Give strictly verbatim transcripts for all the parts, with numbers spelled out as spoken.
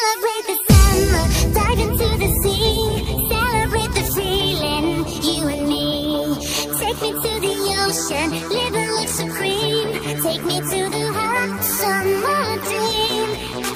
Celebrate the summer, dive into the sea. Celebrate the feeling, you and me. Take me to the ocean, live and live supreme. Take me to the hot summer dream.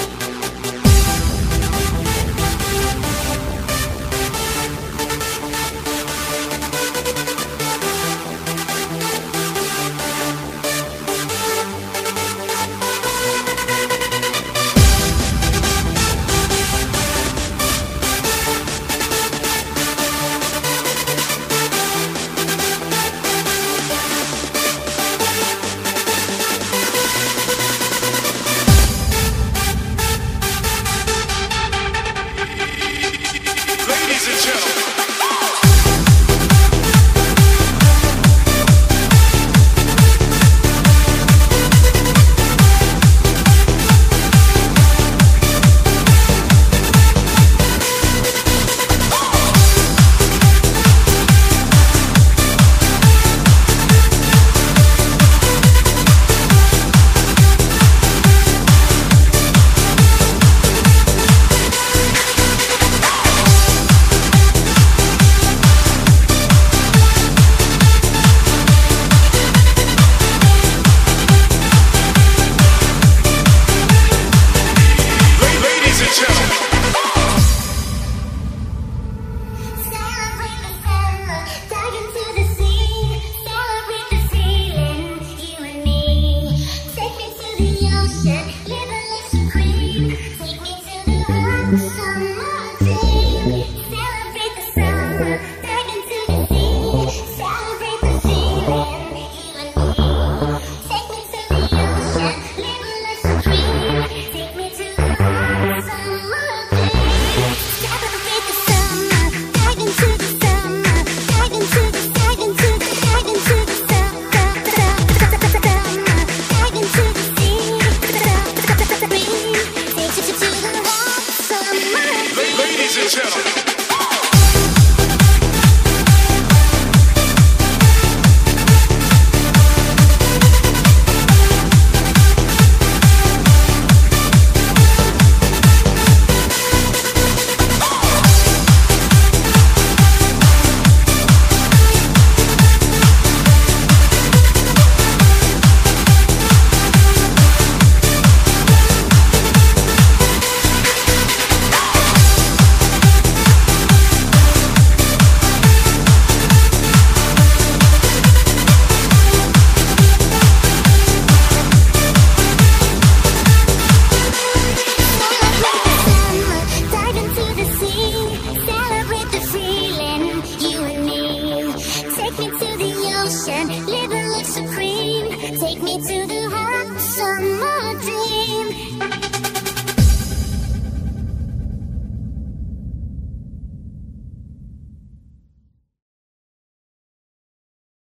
Live and live supreme. Take me to the